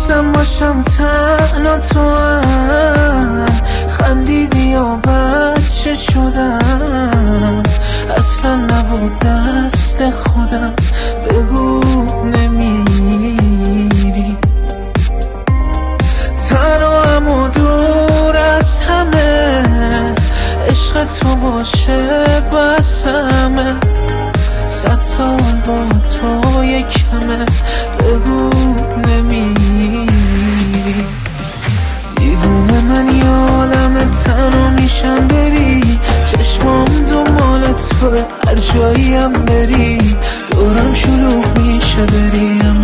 میخواستم باشم تنها تو هم، خندیدی و بچه شدم، اصلا نبود دست خودم، بگو نمیری تنهام و دور از همه، عشق تو باشه بس همه، 100 سال با تو یکمه، بگو نمیری. دیوونه من یه عالم تنها میشم بری، چشمام دنبال تو هر جایی هم بری، دورم شلوغ میشه بری